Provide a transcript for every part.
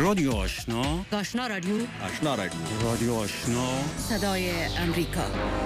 رادیو آشنا، آشنا رادیو، آشنا رادیو، رادیو آشنا، صدای امریکا.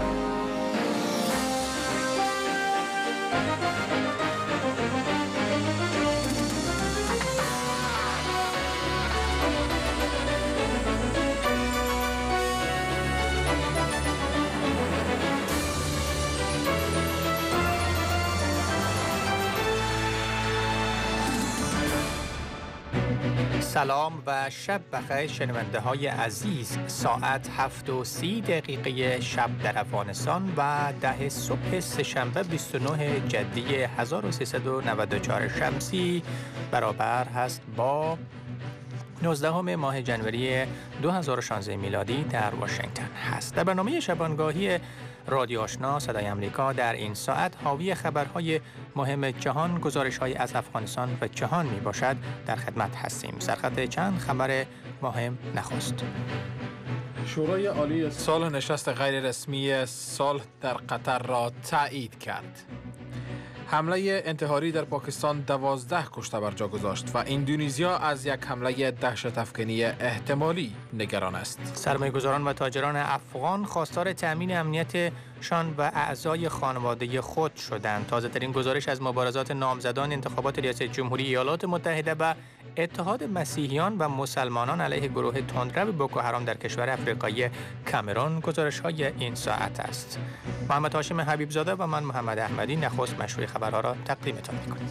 سلام و شب بخیر شنونده های عزیز. ساعت 7:30 شب در افغانستان و 10 صبح سه‌شنبه 29 جدی 1394 شمسی برابر هست با 19 ماه جنوری 2016 میلادی در واشنگتن هست. در برنامه شبانگاهی رادیو آشنا صدای امریکا در این ساعت حاوی خبرهای مهم جهان، گزارش‌های از افغانستان و جهان می باشد. در خدمت هستیم. سرخط چند خبر مهم نخست. شورای عالی صلح نشست غیر رسمی صلح در قطر را تایید کرد. حمله انتحاری در پاکستان 12 کشته بر جا گذاشت و اندونزیا از یک حمله دهشت افکنی احتمالی نگران است. سرمایه‌گذاران و تاجران افغان خواستار تأمین امنیتشان و اعضای خانواده خود شدند. تازه‌ترین گزارش از مبارزات نامزدان انتخابات ریاست جمهوری ایالات متحده و اتحاد مسیحیان و مسلمانان علیه گروه تندرو بوکو حرام در کشور افریقایی کامرون گزارش‌های این ساعت است. محمد هاشم حبیبزاده و من محمد احمدی نخست مشروع خبرها را تقدیمتان می‌کنیم.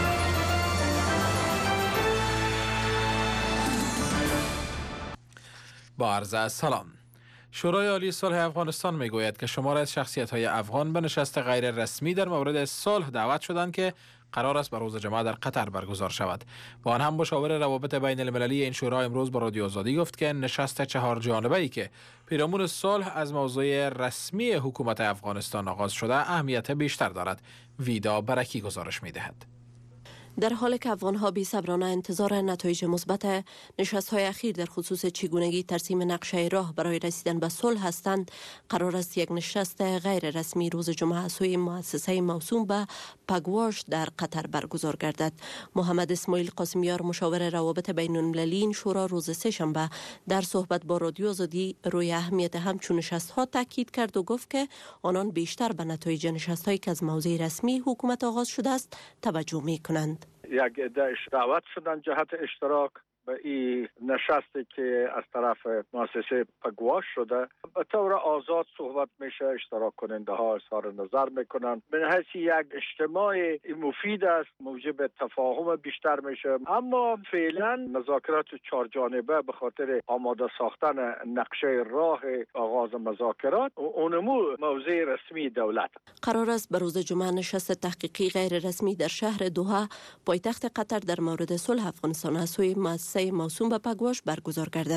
با عرض سلام. شورای عالی صلح افغانستان میگوید که شمار از شخصیت‌های افغان به نشست غیر رسمی در مورد صلح دعوت شدند که قرار است به روز جمعه در قطر برگزار شود. با آن هم مشاور روابط بین المللی این شورا امروز با رادیو آزادی گفت که نشست 4 جانبه‌ای که پیرامون صلح از موضوع رسمی حکومت افغانستان آغاز شده اهمیت بیشتر دارد. ویدا برکی گزارش می‌دهد. در حالی که افغان‌ها بی‌صبرانه انتظار نتایج مثبت نشست‌های اخیر در خصوص چگونگی ترسیم نقشه راه برای رسیدن به صلح هستند، قرار است یک نشست غیر رسمی روز جمعه از سوی مؤسسه موسوم به پگواش در قطر برگزار گردد. محمد اسماعیل قاسمیار مشاور روابط بین المللی این شورا روز سه‌شنبه در صحبت با رادیو آزادی روی اهمیت همچون نشست‌ها تاکید کرد و گفت که آنان بیشتر به نتایج نشست‌هایی که از موضع رسمی حکومت آغاز شده است توجه می‌کنند. یک عده دعوت شدن جهت اشتراک به این نشستی که از طرف مؤسسه پگواش شده. به طور آزاد صحبت میشه، اشتراک کننده ها اظهار نظر میکنن. به حیث یک اجتماع مفید است، موجب تفاهم بیشتر میشه. اما فعلا مذاکرات 4 جانبه به خاطر آماده ساختن نقشه راه آغاز مذاکرات اونمو موضع رسمی دولت. قرار است به روز جمعه نشست تحقیقی غیر رسمی در شهر دوحه پایتخت قطر در مورد صلح افغانستان از سوی مؤسسه موسوم به پگواش برگزار گردد.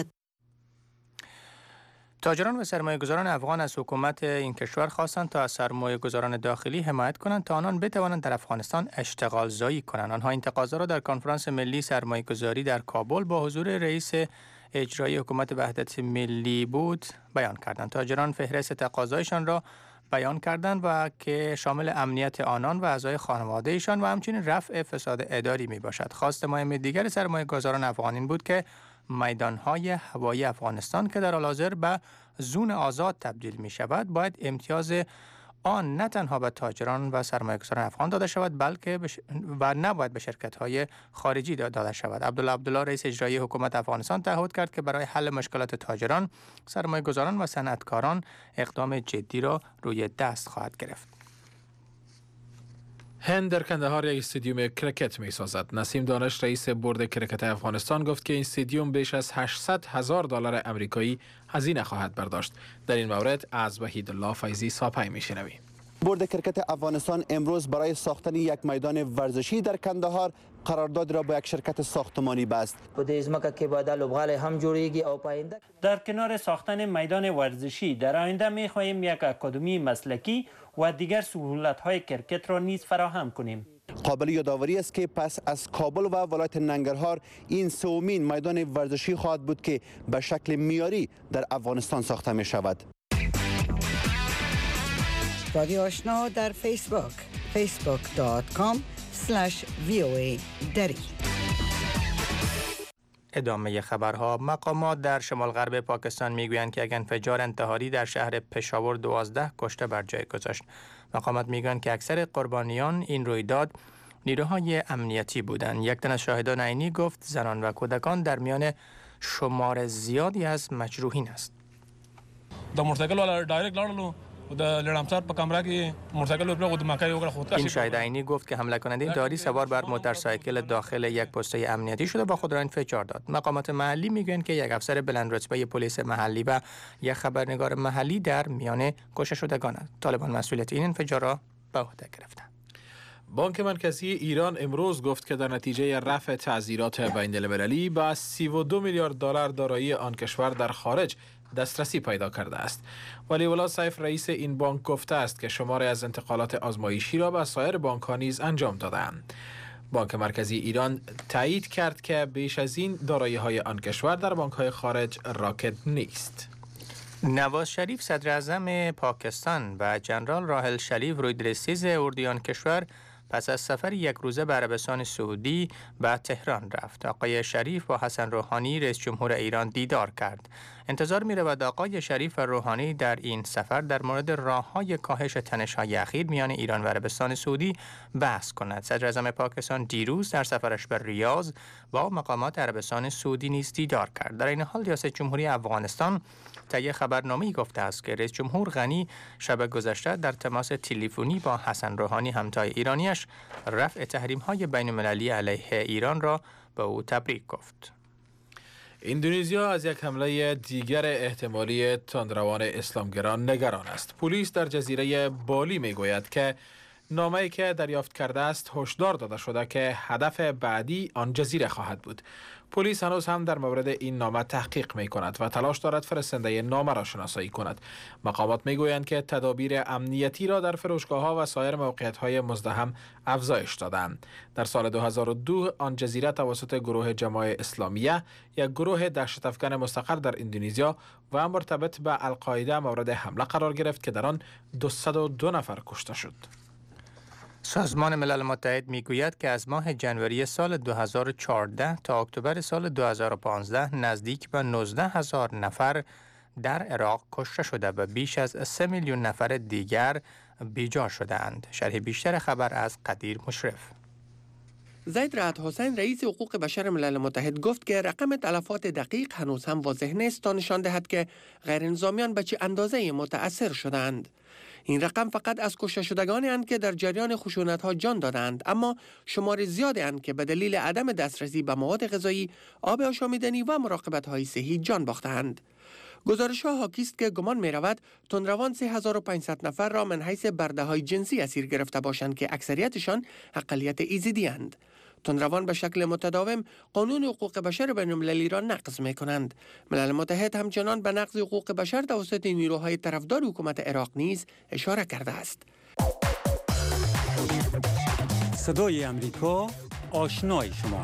تاجران و سرمایه‌گذاران افغان از حکومت این کشور خواستند تا از سرمایه‌گذاران داخلی حمایت کنند تا آنان بتوانند در افغانستان اشتغال زایی کنند. آنها این تقاضا را در کنفرانس ملی سرمایه‌گذاری در کابل با حضور رئیس اجرایی حکومت وحدت ملی بود بیان کردند. تاجران فهرست تقاضایشان را بیان کردند و که شامل امنیت آنان و اعضای خانواده‌شان و همچنین رفع فساد اداری می باشد. خواست مهم دیگر سرمایه‌گذاران افغان این بود که میدانهای هوایی افغانستان که در حال حاضر به زون آزاد تبدیل می شود باید امتیاز آن نه تنها به تاجران و سرمایه‌گذاران افغان داده شود بلکه و نباید به شرکت‌های خارجی داده شود. عبدالله رئیس اجرایی حکومت افغانستان تعهد کرد که برای حل مشکلات تاجران، سرمایه‌گذاران و صنعتکاران اقدام جدی را روی دست خواهد گرفت. هند در کندهار یک استادیوم کرکت می سازد. نسیم دانش رئیس بورد کرکت افغانستان گفت که این استادیوم بیش از $800,000 آمریکایی هزینه خواهد برداشت. در این مورد از وحیدالله فیضی ساپای می شنویم. بورد کرکت افغانستان امروز برای ساختن یک میدان ورزشی در کندهار قرارداد را با یک شرکت ساختمانی بست. در کنار ساختن میدان ورزشی در آینده می خواهیم یک اکادمی مسلکی و دیگر سهولت‌های کرکت را نیز فراهم کنیم. قابل یادآوری است که پس از کابل و ولایت ننگرهار این سومین میدان ورزشی خواهد بود که به شکل معیاری در افغانستان ساخته می شود. رادیو آشنا در فیسبوک facebook.com/VOA دری. ادامه خبرها. مقامات در شمال غرب پاکستان میگویند که یک انفجار انتحاری در شهر پشاور 12 کشته بر جای گذاشت. مقامات میگویند که اکثر قربانیان این رویداد نیروهای امنیتی بودند. یک تن از شاهدان عینی گفت زنان و کودکان در میان شمار زیادی از مجروحین است. این شاهد عینی گفت که حمله کننده داری سوار بر موتورسایکل داخل یک پسته امنیتی شده و خود را انفجار داد. مقامات محلی میگویند که یک افسر بلند رتبه پلیس محلی و یک خبرنگار محلی در میان کشته شدگان است. طالبان مسئولیت این انفجار را به عهده گرفتند. بانک مرکزی ایران امروز گفت که در نتیجه رفع تعزیرات بین‌المللی به 32 میلیارد دلار دارایی آن کشور در خارج دسترسی پیدا کرده است. ولی‌الله سیف رئیس این بانک گفته است که شماری از انتقالات آزمایشی را به سایر بانک‌ها نیز انجام داده‌اند. بانک مرکزی ایران تایید کرد که بیش از این دارایی‌های آن کشور در بانک‌های خارج راکد نیست. نواز شریف صدر اعظم پاکستان و جنرال راحل شریف روی 13 اردیان کشور پس از سفر یک روزه به عربستان سعودی به تهران رفت. آقای شریف با حسن روحانی رئیس جمهور ایران دیدار کرد. انتظار می رود آقای شریف و روحانی در این سفر در مورد راه‌های کاهش تنش‌های اخیر میان ایران و عربستان سعودی بحث کند. صدر اعظم پاکستان دیروز در سفرش به ریاض با مقامات عربستان سعودی نیز دیدار کرد. در این حال ریاست جمهوری افغانستان طی خبرنامه‌ای گفته است که رئیس جمهور غنی شب گذشته در تماس تلفنی با حسن روحانی همتای ایرانیش رفع تحریم‌های بین‌المللی علیه ایران را به او تبریک گفت. اندونزیا از یک حمله دیگر احتمالی تندروان اسلامگران نگران است. پلیس در جزیره بالی میگوید که نامه‌ای که دریافت کرده است هشدار داده شده که هدف بعدی آن جزیره خواهد بود. پلیس هنوز هم در مورد این نامه تحقیق می کند و تلاش دارد فرستنده نامه را شناسایی کند. مقامات می گویند که تدابیر امنیتی را در فروشگاه‌ها و سایر موقعیت‌های مزدحم افزایش دادند. در سال 2002 آن جزیره توسط گروه جماعت اسلامیه، یک گروه دهشت‌افکن مستقر در اندونزیا و مرتبط به القاعده مورد حمله قرار گرفت که در آن 202 نفر کشته شد. سازمان ملل متحد میگوید که از ماه جنوری سال 2014 تا اکتبر سال 2015 نزدیک به 19,000 نفر در عراق کشته شده و بیش از 3 میلیون نفر دیگر بیجا شده‌اند. شرح بیشتر خبر از قدیر مشرف. زید رعد حسین رئیس حقوق بشر ملل متحد گفت که رقم تلفات دقیق هنوز هم واضح نیست تا نشان دهد که غیرنظامیان به چه اندازه متأثر شدند. این رقم فقط از کشته شدگانی اند که در جریان خشونت‌ها جان دادند، اما شمار زیادی اند که به دلیل عدم دسترسی به مواد غذایی، آب آشامیدنی و مراقبت‌های صحی جان باختند. گزارش‌ها حاکی است که گمان می‌رود تندروان 3500 نفر را من حیث برده‌های جنسی اسیر گرفته باشند که اکثریتشان اقلیت ایزیدی اند. تندروان به شکل متداوم قانون حقوق بشر بین‌المللی را نقض می‌کنند. ملل متحد همچنان به نقض حقوق بشر توسط نیروهای طرفدار حکومت عراق نیز اشاره کرده است. صدای امریکا، آشنای شما.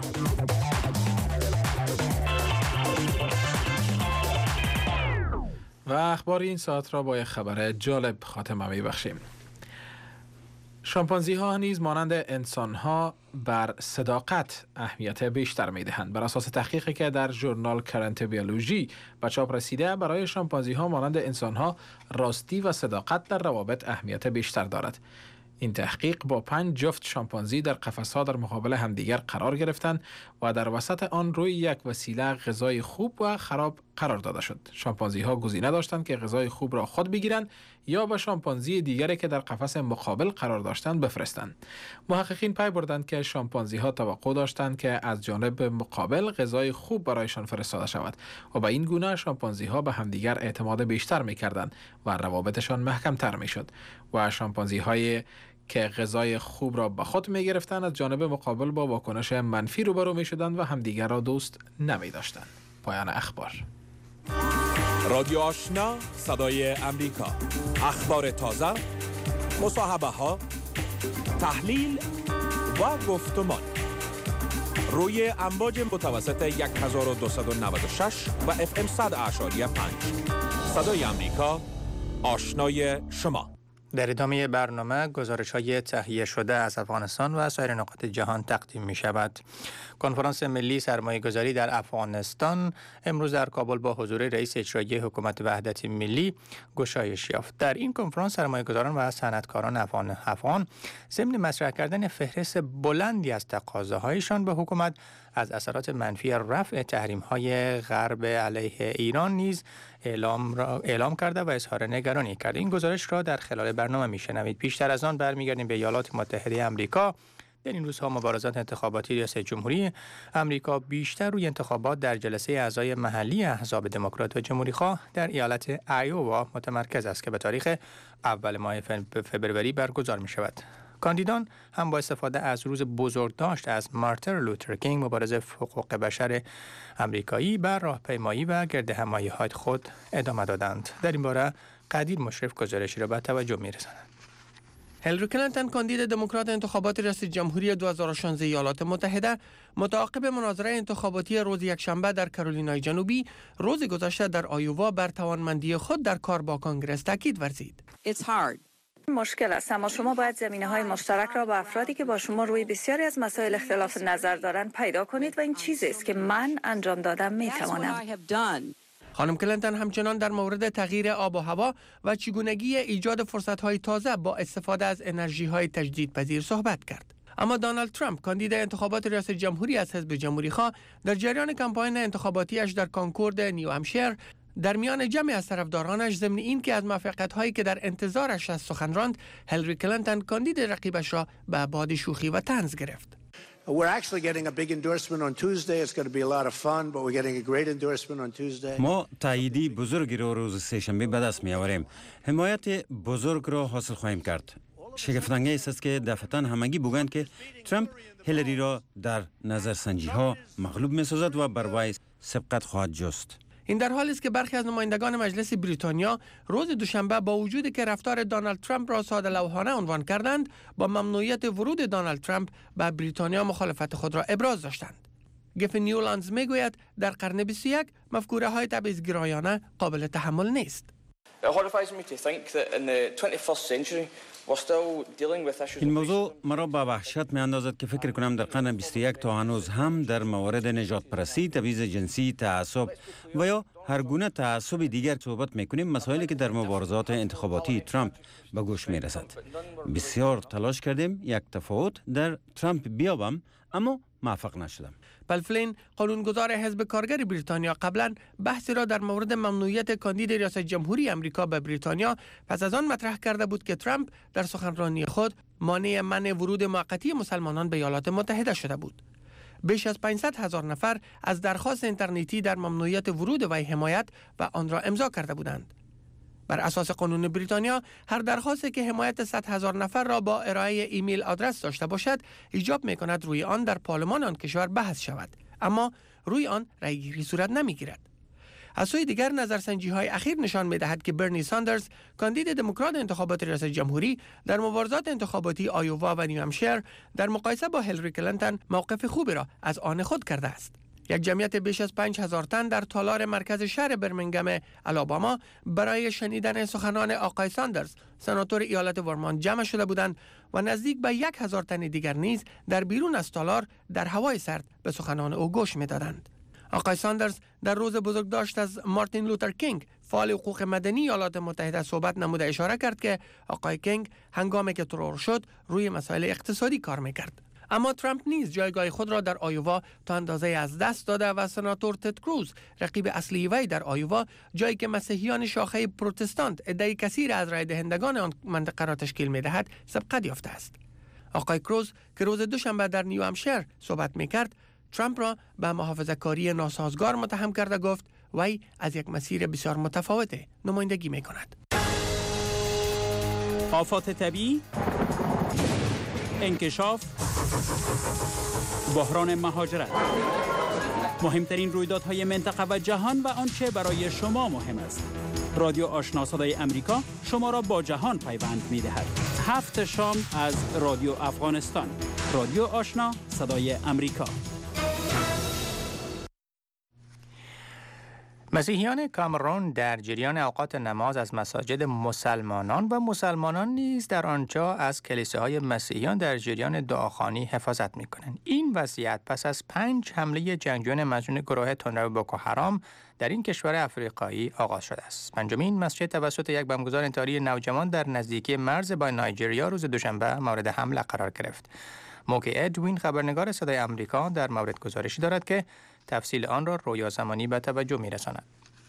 و اخبار این ساعت را با یک خبر جالب خاتمه می‌بخشیم. شامپانزی ها نیز مانند انسان ها بر صداقت اهمیت بیشتر می دهند. بر اساس تحقیقی که در ژورنال کرنت بیولوژی به چاپ رسیده، برای شامپانزی ها مانند انسان ها راستی و صداقت در روابط اهمیت بیشتر دارد. این تحقیق با 5 جفت شامپانزی در قفس‌ها در مقابل همدیگر قرار گرفتند و در وسط آن روی یک وسیله غذای خوب و خراب قرار داده شد. شامپانزی ها گزینه داشتند که غذای خوب را خود بگیرند یا به شامپانزی دیگری که در قفس مقابل قرار داشتند بفرستند. محققین پی بردند که شامپانزی ها توقع داشتند که از جانب مقابل غذای خوب برایشان فرستاده شود و به این گونه شامپانزی ها به همدیگر اعتماد بیشتر می‌کردند و روابطشان محکم‌تر می‌شد و شامپانزی های که غذای خوب را به خود می گرفتند از جانب مقابل با واکنش منفی روبرو می شدند و همدیگر را دوست نمی داشتند. پایان اخبار. رادیو آشنا، صدای امریکا. اخبار تازه، مصاحبه ها، تحلیل و گفتمان روی امواج متوسط 1296 و FM 100.5. صدای امریکا، آشنای شما. در ادامه برنامه گزارش‌های تهیه شده از افغانستان و سایر نقاط جهان تقدیم می شود. کنفرانس ملی سرمایه‌گذاری در افغانستان امروز در کابل با حضور رئیس اجرایی حکومت وحدت ملی گشایش یافت. در این کنفرانس سرمایه‌گذاران و صنعتکاران افغان ضمن مطرح کردن فهرست بلندی از تقاضاهایشان به حکومت از اثرات منفی رفع تحریم‌های غرب علیه ایران نیز اعلام کرده و اظهار نگرانی کرده. این گزارش را در خلال برنامه میشنوید. پیشتر از آن برمیگردیم به ایالات متحده آمریکا. در این روزها مبارزات انتخاباتی ریاست جمهوری آمریکا بیشتر روی انتخابات در جلسه اعضای محلی احزاب دموکرات و جمهوری‌خواه در ایالت ایووا متمرکز است که به تاریخ اول ماه فوریه برگزار می شود. کاندیدان هم با استفاده از روز بزرگداشت از مارتین لوتر کینگ مبارز حقوق بشر آمریکایی بر راهپیمایی و گردهمایی‌های خود ادامه دادند. در این باره قدیر مشرف گزارشی را به توجه می‌رساند. هیلاری کلینتون کاندید دموکرات انتخابات ریاست جمهوری 2016 ایالات متحده متعاقب مناظره انتخاباتی روز یکشنبه در کارولینای جنوبی روز گذشته در آیووا بر توانمندی خود در کار با کانگرس تاکید ورزید. مشکل است، اما شما باید زمینه‌های مشترک را با افرادی که با شما روی بسیاری از مسائل اختلاف نظر دارند پیدا کنید و این چیزی است که من انجام دادم میتوانم. خانم کلینتون همچنان در مورد تغییر آب و هوا و چگونگی ایجاد فرصت‌های تازه با استفاده از انرژی‌های تجدیدپذیر صحبت کرد. اما دونالد ترامپ کاندید انتخابات ریاست جمهوری از حزب جمهوری‌خواه در جریان کمپاین انتخاباتیش در کانکورد نیو همشایر در میان جمعی از طرفدارانش ضمن این که از موفقیت‌هایی که در انتظارش از سخن راند، هیلاری کلینتون کاندید رقیبش را به باد شوخی و طنز گرفت. ما تاییدی بزرگی را روز سه‌شنبه به دست می‌آوریم. حمایت بزرگ را حاصل خواهیم کرد. شگفت‌انگیز است که دفعتاً همگی بگویند که ترامپ هیلاری را در نظرسنجی‌ها مغلوب می‌سازد و بر وی سبقت خواهد جست. این در حالی است که برخی از نمایندگان مجلس بریتانیا روز دوشنبه با وجودی که رفتار دونالد ترامپ را ساده لوحانه عنوان کردند، با ممنوعیت ورود دونالد ترامپ به بریتانیا مخالفت خود را ابراز داشتند. گف نیولندز میگوید در قرن 21 مفکوره های تبعیض‌گرایانه قابل تحمل نیست. این موضوع مرا به وحشت می اندازد که فکر کنم در قرن 21 تا هنوز هم در موارد نژاد پرستی، تبعیض جنسی، تعصب و یا هر گونه تعصب دیگر صحبت می کنیم، مسائلی که در مبارزات انتخاباتی ترامپ به گوش می رسد. بسیار تلاش کردیم یک تفاوت در ترامپ بیابم، اما موفق نشدم. پلفلین قانونگذار حزب کارگر بریتانیا قبلا بحثی را در مورد ممنوعیت کاندید ریاست جمهوری آمریکا به بریتانیا پس از آن مطرح کرده بود که ترامپ در سخنرانی خود مانع منع ورود موقتی مسلمانان به ایالات متحده شده بود. بیش از 500,000 نفر از درخواست اینترنتی در ممنوعیت ورود وی حمایت و آن را امضا کرده بودند. بر اساس قانون بریتانیا هر درخواستی که حمایت 100,000 نفر را با ارائه ایمیل آدرس داشته باشد ایجاب می‌کند روی آن در پارلمان آن کشور بحث شود، اما روی آن رأیگیری صورت نمی‌گیرد. از سوی دیگر نظرسنجی‌های اخیر نشان می‌دهد که برنی ساندرز کاندید دموکرات انتخابات ریاست جمهوری در مبارزات انتخاباتی آیووا و نیو همشایر در مقایسه با هیلاری کلینتون موقف خوبی را از آن خود کرده است. یک جمعیت بیش از 5,000 تن در تالار مرکز شهر برمنگهم آلاباما برای شنیدن سخنان آقای ساندرز سناتور ایالت ورمانت جمع شده بودند و نزدیک به 1,000 تن دیگر نیز در بیرون از تالار در هوای سرد به سخنان او گوش می‌دادند. آقای ساندرز در روز بزرگداشت از مارتین لوتر کینگ فعال حقوق مدنی ایالات متحده صحبت نموده اشاره کرد که آقای کینگ هنگامی که ترور شد روی مسائل اقتصادی کار می‌کرد. اما ترامپ نیز جایگاه خود را در آیووا تا اندازه از دست داده و سناتور تد کروز رقیب اصلی وی در آیووا، جایی که مسیحیان شاخه پروتستانت عده کثیر از رای دهندگان آن منطقه را تشکیل می‌دهد سبقت یافته است. آقای کروز که روز دوشنبه در نیو همشایر صحبت می‌کرد، ترامپ را به محافظه‌کاری ناسازگار متهم کرده گفت وی از یک مسیر بسیار متفاوت نمایندگی می‌کند. آفات طبیعی، انکشاف، بحران مهاجرت، مهمترین رویدادهای منطقه و جهان و آنچه برای شما مهم است. رادیو آشنا صدای امریکا شما را با جهان پیوند می‌دهد. 7 شام از رادیو افغانستان. رادیو آشنا صدای امریکا. مسیحیان کامرون در جریان اوقات نماز از مساجد مسلمانان و مسلمانان نیز در آنجا از کلیساهای مسیحیان در جریان دعاخوانی حفاظت می‌کنند. این وضعیت پس از 5 حمله جنگجویان مجنون گروه تندرو بوکو حرام در این کشور افریقایی آغاز شده است. پنجمین مسجد توسط یک بمبگذار انتحاری نوجوان در نزدیکی مرز با نایجریا روز دوشنبه مورد حمله قرار گرفت. موکی ادوین خبرنگار صدای آمریکا در مورد گزارشی دارد که تفصیل آن را رویا زمانی به توجه می‌رساند.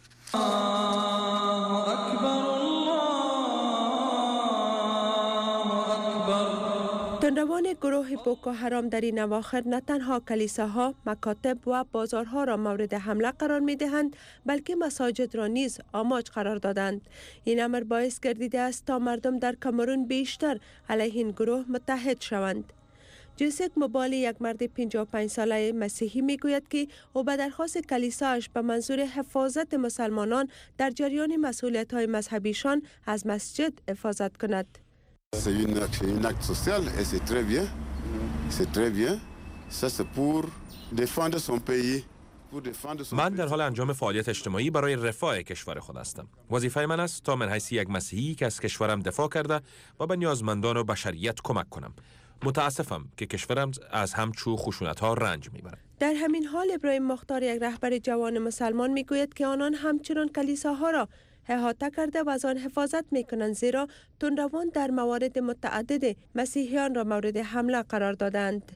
تندروان گروه بوکو حرام در این اواخر نه تنها کلیساها، مکاتب و بازارها را مورد حمله قرار می‌دهند، بلکه مساجد را نیز آماج قرار دادند. این امر باعث گردیده است تا مردم در کامرون بیشتر علیه این گروه متحد شوند. جوزک موبالی، یک مرد 55 ساله مسیحی، میگوید که او به درخواست کلیساش به منظور حفاظت مسلمانان در جریان مسئولیت‌های مذهبیشان از مسجد حفاظت کند. C'est un acte social et c'est très bien. C'est très bien. Ça c'est pour défendre son pays. من در حال انجام فعالیت اجتماعی برای رفاه کشور خود هستم. وظیفه من است تا من حیث یک مسیحی که از کشورم دفاع کرده و به نیازمندان و بشریت کمک کنم. متاسفم که کشورم از همچو خشونت‌ها رنج می‌برد. در همین حال ابراهیم مختار، یک رهبر جوان مسلمان، میگوید که آنان همچنان کلیساها را احاطه کرده و از آن حفاظت میکنند، زیرا تندروان در موارد متعدد مسیحیان را مورد حمله قرار دادند.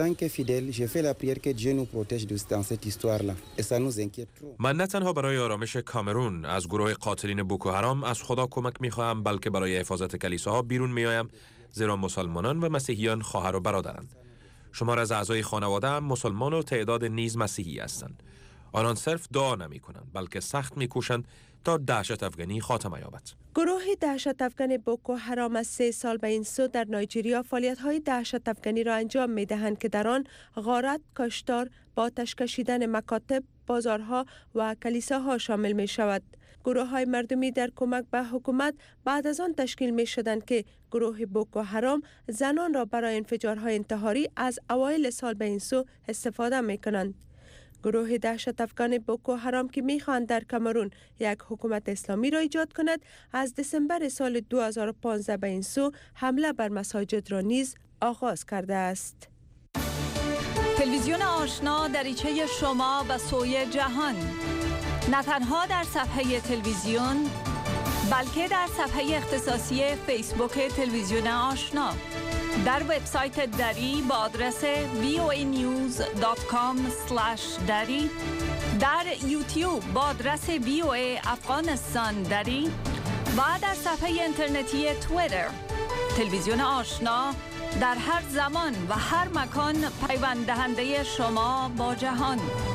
من نه تنها برای آرامش کامرون از گروه قاتلین بوکو حرام از خدا کمک میخواهم، بلکه برای حفاظت کلیساها بیرون میآیم، زیرا مسلمانان و مسیحیان خواهر و برادرند. شمار از اعضای خانواده هم مسلمان و تعداد نیز مسیحی هستند. آنان صرف دعا نمی کنند، بلکه سخت می کوشند تا دهشت افغانی خاتمه یابد. گروه دهشت افغان بوکو حرام از 3 سال به این سو در نایجریا فعالیت‌های دهشت افغانی را انجام می‌دهند که در آن غارت، کشتار، با آتش کشیدن مکاتب، بازارها و کلیساها شامل می‌شود. گروه‌های مردمی در کمک به حکومت بعد از آن تشکیل می‌شدند که گروه بوکو حرام زنان را برای انفجارهای انتحاری از اوایل سال به این سو استفاده می‌کنند. گروه دهشت افغان بوکو حرام که می‌خواهند در کامرون یک حکومت اسلامی را ایجاد کند، از دسامبر سال 2015 به این سو حمله بر مساجد را نیز آغاز کرده است. تلویزیون آشنا دریچه شما به سوی جهان، نه تنها در صفحه تلویزیون بلکه در صفحه اختصاصی فیسبوک تلویزیون آشنا، در وبسایت دری با آدرس voanews.com/dari، در یوتیوب با آدرس VOA افغانستان دری و در صفحه اینترنتی توییتر. تلویزیون آشنا در هر زمان و هر مکان پیوند دهنده شما با جهان.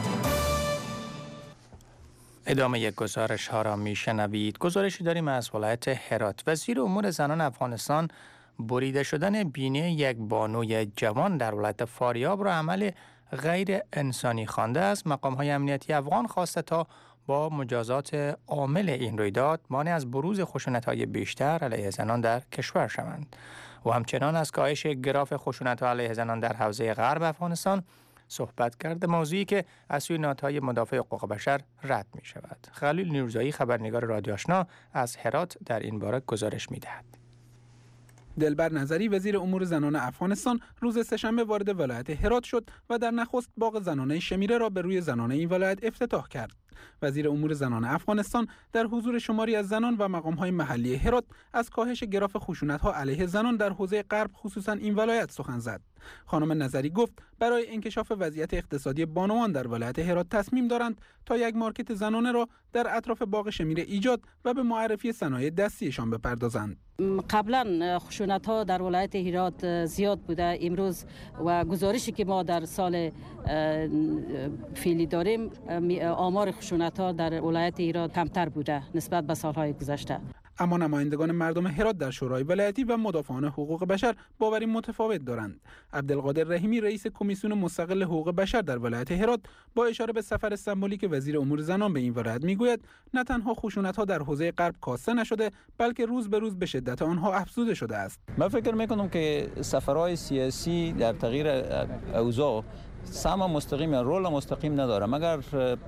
ادامه یک گزارش ها را میشنوید. گزارشی داریم از ولایت هرات. وزیر امور زنان افغانستان بریده شدن بینی یک بانوی جوان در ولایت فاریاب را عمل غیر انسانی خوانده است. مقام‌های امنیتی افغان خواسته تا با مجازات عامل این رویداد مانع از بروز خشونت‌های بیشتر علیه زنان در کشور شوند و همچنان از کاهش گراف خشونت‌ها علیه زنان در حوزه غرب افغانستان صحبت کرد، موضوعی که از سوی نهادهای مدافع حقوق بشر رد می شود. خلیل نیروزایی خبرنگار رادیو آشنا از هرات در این باره گزارش می دهد. دلبر نظری وزیر امور زنان افغانستان روز سه‌شنبه وارد ولایت هرات شد و در نخست باغ زنانه شمیره را به روی زنانه این ولایت افتتاح کرد. وزیر امور زنان افغانستان در حضور شماری از زنان و مقام‌های محلی هرات از کاهش گراف خشونت‌ها علیه زنان در حوزه غرب خصوصا این ولایت سخن زد. خانم نظری گفت برای انکشاف وضعیت اقتصادی بانوان در ولایت هرات تصمیم دارند تا یک مارکت زنانه را در اطراف باغ شمیره ایجاد و به معرفی صنایع دستیشان بپردازند. قبلا خشونت‌ها در ولایت هرات زیاد بوده. امروز و گزارشی که ما در سال فعلی داریم، آمار خشونت‌ها در ولایت هرات کمتر بوده نسبت به سال‌های گذشته. اما نمایندگان مردم هرات در شورای ولایتی و مدافعان حقوق بشر باوری متفاوت دارند. عبدالقادر رحیمی رئیس کمیسیون مستقل حقوق بشر در ولایت هرات با اشاره به سفر سمبولیک وزیر امور زنان به این ولایت میگوید نه تنها خشونت‌ها در حوزه غرب کاسته نشده، بلکه روز به روز به شدت آنها افزوده شده است. من فکر میکنم که سفرهای سیاسی در تغییر اوضاع سهم مستقیم یا رول مستقیم نداره، مگر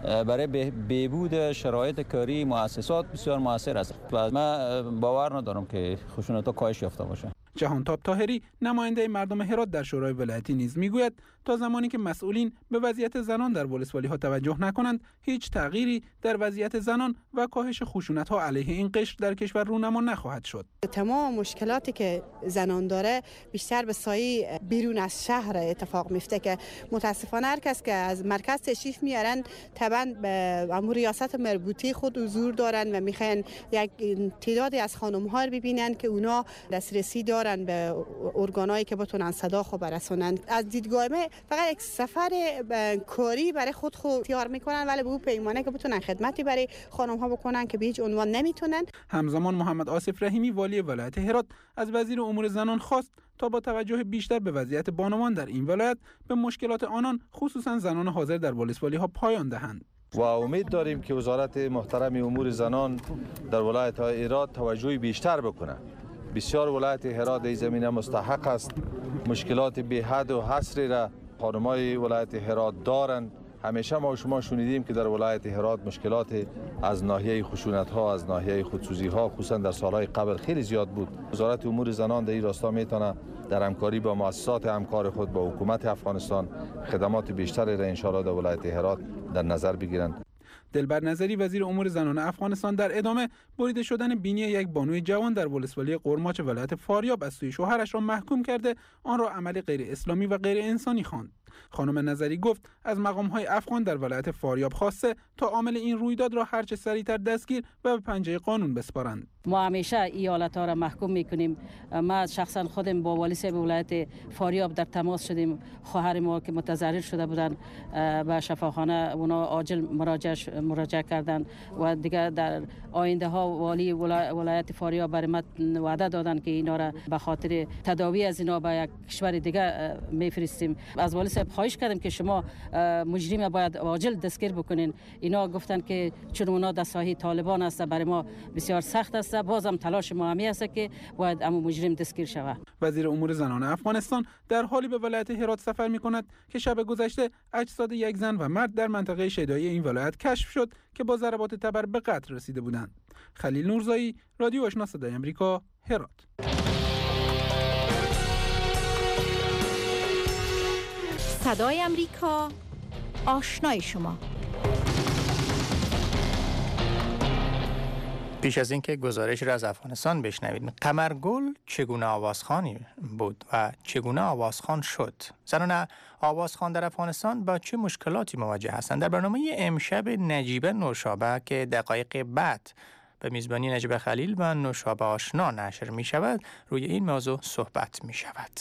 برای بهبود شرایط کاری مؤسسات بسیار موثر است و من باور ندارم که خشونت‌ها کاهش یافته باشه. جهانتاب طاهری نماینده مردم هرات در شورای ولایتی نیز میگوید تا زمانی که مسئولین به وضعیت زنان در ولسوالی‌ها توجه نکنند هیچ تغییری در وضعیت زنان و کاهش خشونت‌ها علیه این قشر در کشور رونما نخواهد شد. تمام مشکلاتی که زنان داره بیشتر به سایه بیرون از شهر اتفاق میفته که متاسفانه هر کس که از مرکز تشریف میارن طبعا به امور ریاست مربوطه خود حضور دارن و میخواین یک تعدادی از خانم‌ها رو ببینن که اونا دسترسی دارن به ارگانایی که بتونن صدا خو برسونن. از دیدگاه من فقط یک سفر کاری برای خود اختیار میکنن ولی به اون پیمانه که بتونن خدمتی برای خانم‌ها بکنن که به هیچ عنوان نمیتونن. همزمان محمد آصف رحیمی والی ولایت هرات از وزیر امور زنان خواست تا با توجه بیشتر به وضعیت بانوان در این ولایت به مشکلات آنان خصوصا زنان حاضر در ولسوالی‌ها پایان دهند. و امید داریم که وزارت محترم امور زنان در ولایت هرات توجه بیشتر بکنه. بسیار ولایت هرات در زمینه مستحق است. مشکلات بی حد و حصری را خانمای ولایت هرات دارند. همیشه ما و شما شنیدیم که در ولایت هرات مشکلات از ناحیه خشونت‌ها، از ناحیه خودسوزی‌ها خصوصا در سالهای قبل خیلی زیاد بود. وزارت امور زنان در این راستا میتونه در همکاری با مؤسسات همکار خود با حکومت افغانستان خدمات بیشتری را ان شاءالله در ولایت هرات در نظر بگیرند. دلبر نظری وزیر امور زنان افغانستان در ادامه بریده شدن بینی یک بانوی جوان در ولسوالی قرماچ ولایت فاریاب از سوی شوهرش را محکوم کرده آن را عملی غیر اسلامی و غیر انسانی خواند. خانم نظری گفت از مقام‌های افغان در ولایت فاریاب خواسته تا عامل این رویداد را هرچه سریعتر دستگیر و به پنجه قانون بسپارند. ما همیشه ایالت‌ها را محکوم می‌کنیم. ما شخصا خودم با والی صاحب ولایت فاریاب در تماس شدیم. خواهر ما که متضرر شده بودند به شفاخانه اونا عاجل مراجعه کردند و دیگه در آینده ها والی ولایت فاریاب برای ما وعده دادن که اینا را به خاطر تداوی از اینا به یک کشور دیگه میفرستیم. از والی صاحب خواهش کردیم که شما مجرم باید عاجل دستگیر بکنین. اینا گفتن که چون اونا در ساحه طالبان است برای ما بسیار سخت است. بازم تلاش ما همی است که باید امو مجرم دستگیر شود. وزیر امور زنان افغانستان در حالی به ولایت هرات سفر می‌کند که شب گذشته اجساد یک زن و مرد در منطقه شیدایی این ولایت کشف شد که با ضربات تبر به قتل رسیده بودند. خلیل نورزایی، رادیو آشنا صدای آمریکا، هرات. صدای آمریکا، آشنای شما. پیش از اینکه گزارش را از افغانستان بشنوید، قمرگل چگونه آوازخوانی بود و چگونه آوازخوان شد؟ زنان آوازخوان در افغانستان با چه مشکلاتی مواجه هستند؟ در برنامه امشب نجیبه نوشابه که دقایق بعد به میزبانی نجیبه خلیل و نوشابه آشنا نشر می شود روی این موضوع صحبت می شود.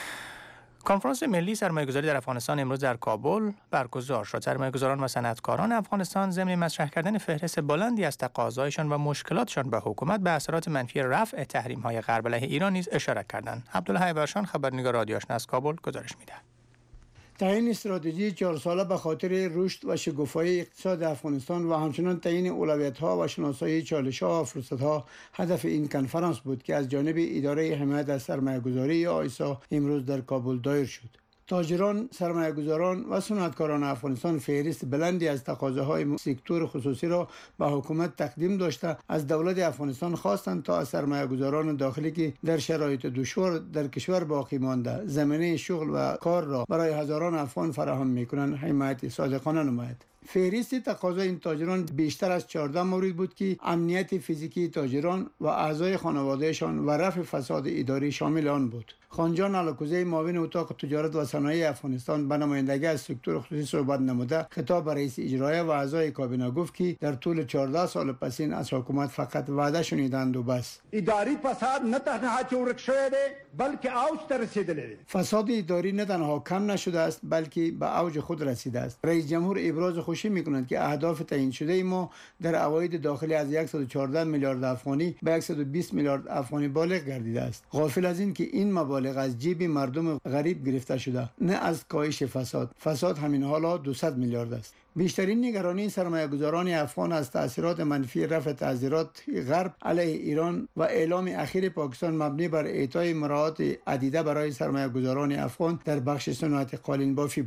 کنفرانس ملی سرمایه‌گذاری در افغانستان امروز در کابل برگزار شد. سرمایه‌گذاران و صنعتکاران افغانستان ضمن مطرح کردن فهرست بلندی از تقاضایشان و مشکلاتشان به حکومت به اثرات منفی رفع تحریم‌های غرب علیه ایران نیز اشاره کردند. عبدالحی ورشان خبرنگار رادیو آشنا از کابل گزارش می‌دهد. تعیین استراتژی 4 ساله به خاطر رشد و شکوفایی اقتصاد افغانستان و همچنان تعیین اولویت‌ها و شناسایی چالش‌ها و فرصت‌ها هدف این کنفرانس بود که از جانب اداره حمایت از سرمایه‌گذاری یا آیسا امروز در کابل دایر شد. تاجران، سرمایه‌گذاران و صنعتکاران افغانستان فهرست بلندی از تقاضاهای سکتور خصوصی را به حکومت تقدیم داشته از دولت افغانستان خواستند تا از سرمایه‌گذاران داخلی که در شرایط دشوار در کشور باقی مانده زمینه شغل و کار را برای هزاران افغان فراهم می‌کنند حمایت صادقانه نماید. فهرست تقاضای این تاجران بیشتر از 14 مورد بود که امنیت فیزیکی تاجران و اعضای خانوادهشان و رفع فساد اداری شامل آن بود. خانجان علاکوزی معاون اتاق تجارت و صنایع افغانستان به نمایندگی از سکتور خصوصی صحبت نموده خطاب به رئیس اجرایی و اعضای کابینه گفت که در طول 14 سال پسین از حکومت فقط وعده شنیدند و بس. اداری فساد نه تنها چورک شده بلکه اوج رسیده. فساد اداری نه تنها کم نشده است بلکه به اوج خود رسیده است. رئیس جمهور ابراز خوشی می‌کند که اهداف تعیین شده ما در عواید داخلی از 114 میلیارد افغانی به 120 میلیارد افغانی بالغ گردیده است. غافل از این که این مبالغ از جیب مردم غریب گرفته شده نه از کاهش فساد همین حالا 200 میلیارد است. بیشترین نگرانی سرمایه‌گذاران افغان از تأثیرات منفی رفع تعزیرات غرب علیه ایران و اعلام اخیر پاکستان مبنی بر اعطای مراعات عدیده برای سرمایه‌گذاران افغان در بخش صنعت قالین بافی بود.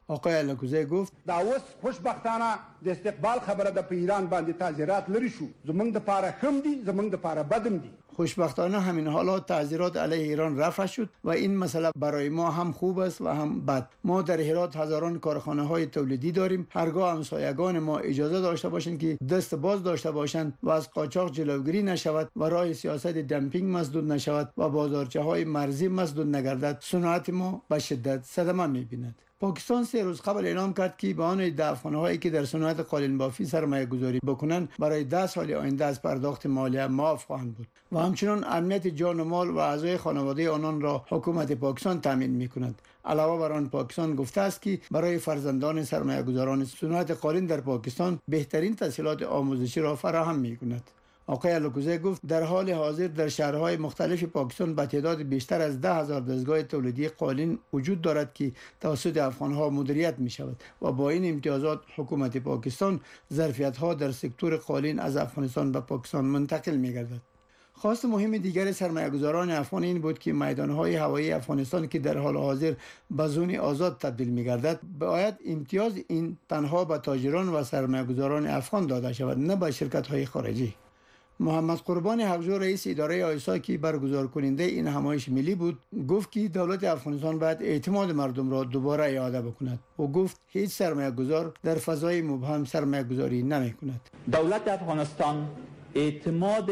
آقای الکوزی گفت دا اوس خوشبختانه د استقبال خبره د په ایران باندې تعزیرات لري شو زمونږ د پاره خم دي زمونږ د پاره بدم دي. خوشبختانه همین حالات تعزیرات علیه ایران رفع شد و این مسئله برای ما هم خوب است و هم بد. ما در هرات هزاران کارخانه های تولیدی داریم. هرگاه همسایگان ما اجازه داشته باشند که دست باز داشته باشند و از قاچاق جلوگیری نشود و راه سیاست دمپینگ مسدود نشود و بازارچه های مرزی مسدود نگردد، صنعت ما به شدت صدمه می‌بیند. پاکستان 3 روز قبل اعلام کرد که به آن افغان‌هایی که در صنعت قالین بافی سرمایه گذاری بکنند برای 10 سال آینده از پرداخت مالیه معاف خواهند بود و همچنین امنیت جان و مال و اعضای خانواده آنان را حکومت پاکستان تامین می‌کند. علاوه بر آن پاکستان گفته است که برای فرزندان سرمایه گذاران صنعت قالین در پاکستان بهترین تسهیلات آموزشی را فراهم می‌کند. آقای الکوزی گفت در حال حاضر در شهرهای مختلف پاکستان به تعداد بیشتر از 10,000 دستگاه تولیدی قالین وجود دارد که توسط افغانها مدیریت می شود و با این امتیازات حکومت پاکستان ظرفیت‌ها در سکتور قالین از افغانستان به پاکستان منتقل می گردد. خواست مهم دیگر سرمایه‌گذاران افغان این بود که میدان‌های هوایی افغانستان که در حال حاضر به زون آزاد تبدیل می‌گردد باید امتیاز این تنها به تاجران و سرمایه‌گذاران افغان داده شود، نه به شرکت‌های خارجی. محمد قربان حقجو رئیس اداره آیسا که برگزار کننده این همایش ملی بود گفت که دولت افغانستان باید اعتماد مردم را دوباره اعاده بکند و گفت هیچ سرمایه گذار در فضای مبهم سرمایه گذاری نمی کند. دولت افغانستان اعتماد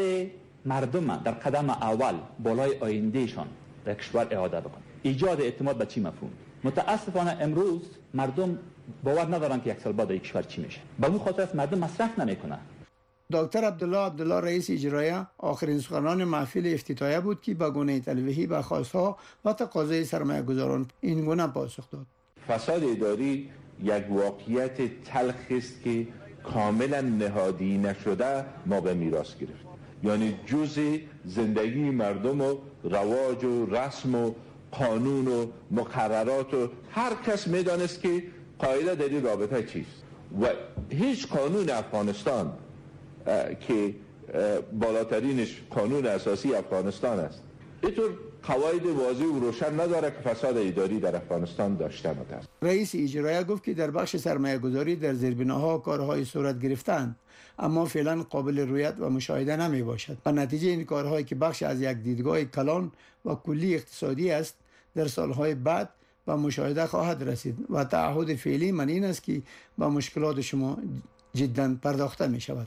مردم در قدم اول بالای آیندهشان در کشور اعاده بکند. ایجاد اعتماد به چی مفهوم؟ متاسفانه امروز مردم باور ندارن که یک سال بعد کشور چی میشه. به اون خاطر است مردم مصرف نمیکنه. دکتر عبدالله رئیس اجرایی آخرین سخنان محفل افتتاحیه بود که به گونه تلویحی به خواستها و تقاضای سرمایه گذاران این گونه پاسخ داد. فساد اداری یک واقعیت تلخ است که کاملا نهادی نشده ما به میراث گرفت. یعنی جزء زندگی مردم و رواج و رسم و قانون و مقررات و هر کس میدانست که قاعده در این رابطه چیست و هیچ قانون افغانستان که بالاترینش قانون اساسی افغانستان است اینطور قواعد واضح و روشن نداره که فساد اداری در افغانستان داشته متاسف. رئیس اجرایی گفت که در بخش سرمایه گذاری در زیربناها کارهای صورت گرفتند اما فعلا قابل رویت و مشاهده نمی باشد و نتیجه این کارهایی که بخش از یک دیدگاه کلان و کلی اقتصادی است در سالهای بعد به مشاهده خواهد رسید و تعهد فعلی من این است که به مشکلات شما جدا پرداخته می شود.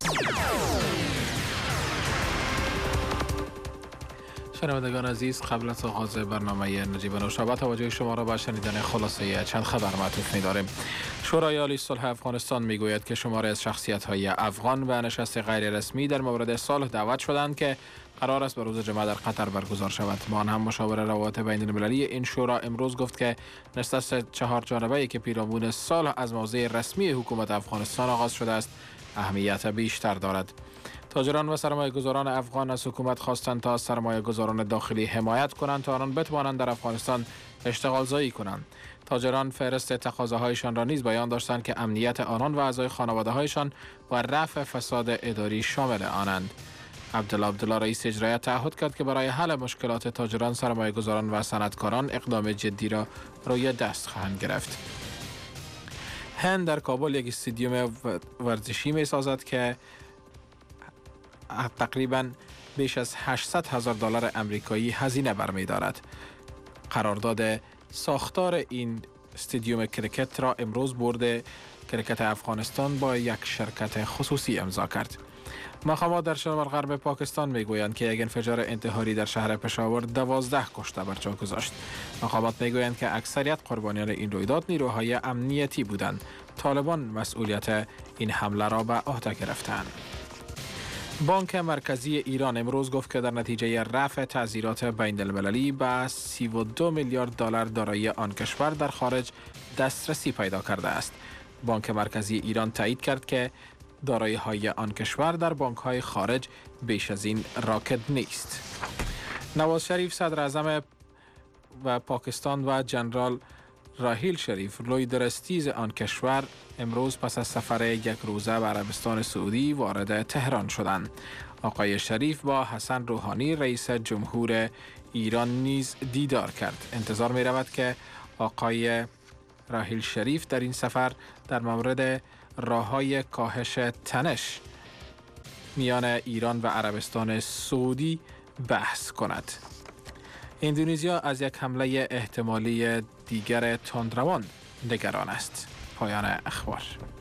شنوندگان عزیز، قبل از آغاز برنامه نجیب نوشابه توجه شما را به شنیدن خلاصه چند خبر معطوف می‌داریم. شورای عالی صلح افغانستان میگوید که شماری از شخصیت‌های افغان به نشست غیر رسمی در مورد صلح دعوت شدند که قرار است به روز جمعه در قطر برگزار شود. با آن هم مشاور روابط بین‌المللی این شورا امروز گفت که نشست 4 جانبه‌ای که پیرامون صلح از موضع رسمی حکومت افغانستان آغاز شده است اهمیت بیشتر دارد. تاجران و سرمایه‌گذاران افغان از حکومت خواستند تا سرمایه‌گذاران داخلی حمایت کنند تا آنان بتوانند در افغانستان اشتغال زایی کنند. تاجران فهرست تقاضاهایشان را نیز بیان داشتند که امنیت آنان و اعضای خانواده‌هایشان و رفع فساد اداری شامل آنند. عبدالله رئیس اجرایی تعهد کرد که برای حل مشکلات تاجران، سرمایه‌گذاران و صنعتکاران اقدام جدی را روی دست خواهند گرفت. هند در کابل یک استادیوم ورزشی می‌سازد که تقریباً بیش از $800,000 آمریکایی هزینه برمی‌دارد. قرارداد ساختار این استادیوم کرکت را امروز بورد کرکت افغانستان با یک شرکت خصوصی امضا کرد. مقامات در شمال غرب پاکستان میگویند که یک انفجار انتحاری در شهر پشاور 12 کشته بر جا گذاشت. مقامات میگویند که اکثریت قربانیان این رویداد نیروهای امنیتی بودند. طالبان مسئولیت این حمله را به عهده گرفتند. بانک مرکزی ایران امروز گفت که در نتیجه رفع تعزیرات بین المللی به 32 میلیارد دلار دارایی آن کشور در خارج دسترسی پیدا کرده است. بانک مرکزی ایران تایید کرد که دارایی‌های آن کشور در بانک‌های خارج بیش از این راکد نیست. نواز شریف صدر اعظم و پاکستان و جنرال راحیل شریف لوی درستیز آن کشور امروز پس از سفر یک روزه به عربستان سعودی وارد تهران شدند. آقای شریف با حسن روحانی رئیس جمهور ایران نیز دیدار کرد. انتظار می رود که آقای راحیل شریف در این سفر در مورد راه‌های کاهش تنش میان ایران و عربستان سعودی بحث کند. اندونزیا از یک حمله احتمالی دیگر تندروان نگران است. پایان اخبار.